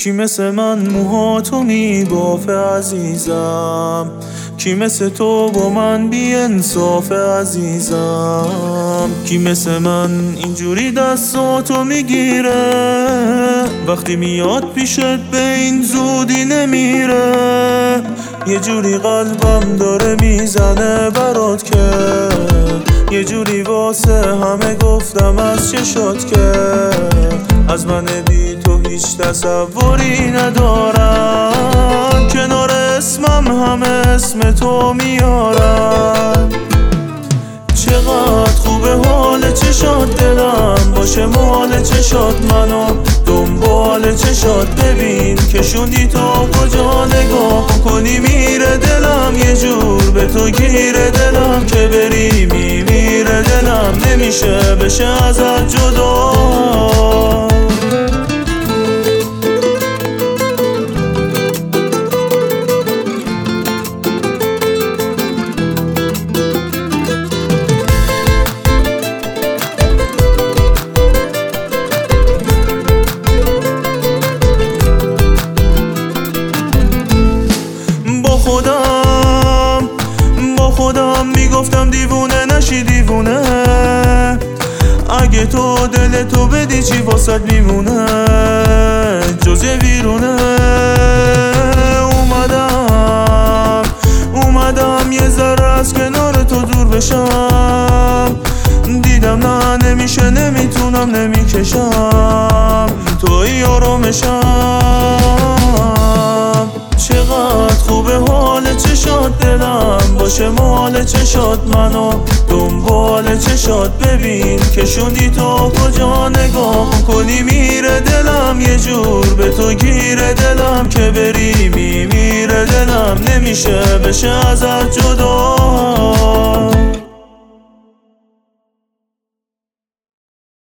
کی مثل من موهاتو میبافه عزیزم، کی مثل تو با من بی انصاف عزیزم، کی مثل من اینجوری دستاتو میگیره وقتی میاد پیشت به این زودی نمیره. یه جوری قلبم داره میزنه برات که یه جوری واسه همه گفتم از چشات که از من بی تو هیچ تصوری ندارم، کنار اسمم همه اسم تو میارم. چقدر خوبه حال چشات دلم باشه مال چشات منو دنبال چشات ببین که شوندی تو کجا نگاه کنی میره دلم یه جور به تو گیره دلم که بری میمیره دلم نمیشه بشه ازت جدا. با خودم میگفتم دیوونه نشی دیوونه، اگه تو دلتو بدی چی واسط میمونه جز یه ویرونه. اومدم یه ذره از کنار تو دور بشم، دیدم نه نمیشه نمیتونم نمیکشم توی آرامشم. چقدر خوبه حال چشات دلم باشه مال چشات منو دنبال چشات ببین که شوندی تو کجا نگاه کنی میره دلم یه جور به تو گیره دلم که بری میمیره دلم نمیشه بشه ازت جدا.